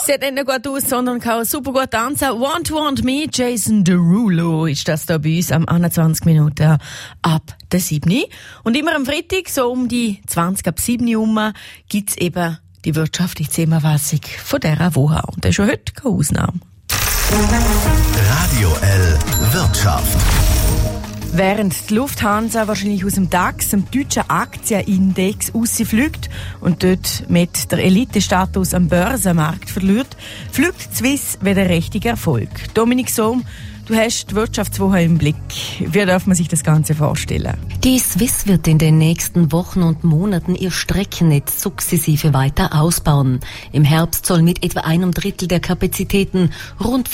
Sieht nicht gut aus, sondern kann super gut tanzen. Want Me, Jason Derulo ist das da bei uns am 21 Minuten ab der 7. Und immer am Freitag, so um die 20 ab 7 herum, gibt's eben die wirtschaftliche Zusammenfassung von dieser Woche. Und das ist schon heute keine Ausnahme. Radio L Wirtschaft. Während die Lufthansa wahrscheinlich aus dem DAX, dem deutschen Aktienindex, rausfliegt und dort mit der Elite-Status am Börsenmarkt verliert, fliegt Swiss wieder richtig Erfolg. Dominik Sohm, du hast die Wirtschaftswoche im Blick. Wie darf man sich das Ganze vorstellen? Die Swiss wird in den nächsten Wochen und Monaten ihr Streckennetz sukzessive weiter ausbauen. Im Herbst soll mit etwa 1/3 der Kapazitäten rund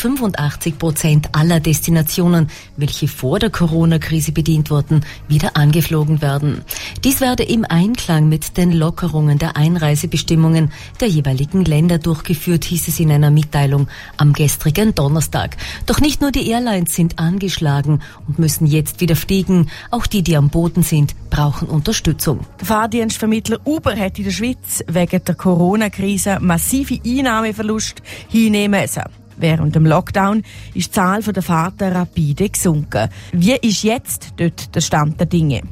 85% aller Destinationen, welche vor der Corona-Krise bedient wurden, wieder angeflogen werden. Dies werde im Einklang mit den Lockerungen der Einreisebestimmungen der jeweiligen Länder durchgeführt, hieß es in einer Mitteilung am gestrigen Donnerstag. Doch nicht nur die Airlines sind angeschlagen und müssen jetzt wieder fliegen. Auch die am Boden sind, brauchen Unterstützung. Der Fahrdienstvermittler Uber hat in der Schweiz wegen der Corona-Krise massive Einnahmeverluste hinnehmen müssen. Während dem Lockdown ist die Zahl der Fahrten rapide gesunken. Wie ist jetzt dort der Stand der Dinge?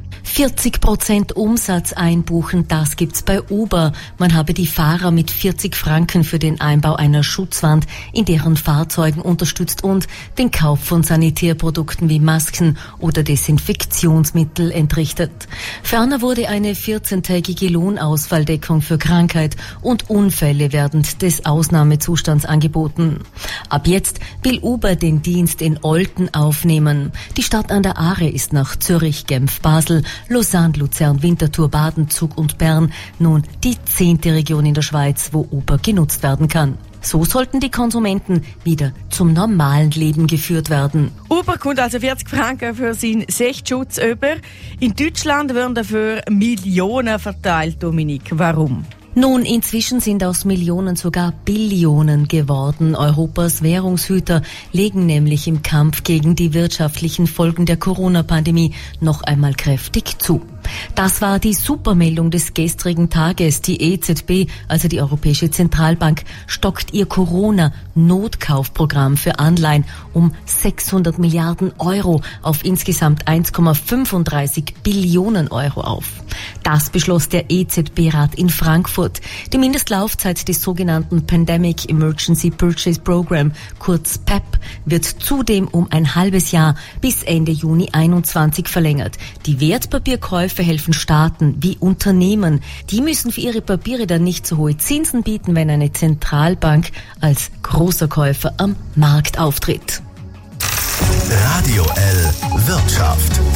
40% Umsatz einbuchen, das gibt's bei Uber. Man habe die Fahrer mit 40 Franken für den Einbau einer Schutzwand in deren Fahrzeugen unterstützt und den Kauf von Sanitärprodukten wie Masken oder Desinfektionsmittel entrichtet. Ferner wurde eine 14-tägige Lohnausfalldeckung für Krankheit und Unfälle während des Ausnahmezustands angeboten. Ab jetzt will Uber den Dienst in Olten aufnehmen. Die Stadt an der Aare ist nach Zürich, Genf, Basel, Lausanne, Luzern, Winterthur, Baden, Zug und Bern nun die 10. Region in der Schweiz, wo Uber genutzt werden kann. So sollten die Konsumenten wieder zum normalen Leben geführt werden. Uber kommt also 40 Franken für seinen Sichtschutz über. In Deutschland werden dafür Millionen verteilt, Dominik. Warum? Nun, inzwischen sind aus Millionen sogar Billionen geworden. Europas Währungshüter legen nämlich im Kampf gegen die wirtschaftlichen Folgen der Corona-Pandemie noch einmal kräftig zu. Das war die Supermeldung des gestrigen Tages. Die EZB, also die Europäische Zentralbank, stockt ihr Corona-Notkaufprogramm für Anleihen um 600 Milliarden Euro auf insgesamt 1,35 Billionen Euro auf. Das beschloss der EZB-Rat in Frankfurt. Die Mindestlaufzeit des sogenannten Pandemic Emergency Purchase Program, kurz PEP, wird zudem um ein halbes Jahr bis Ende Juni 2021 verlängert. Die Wertpapierkäufe helfen Staaten wie Unternehmen. Die müssen für ihre Papiere dann nicht so hohe Zinsen bieten, wenn eine Zentralbank als großer Käufer am Markt auftritt. Radio L Wirtschaft.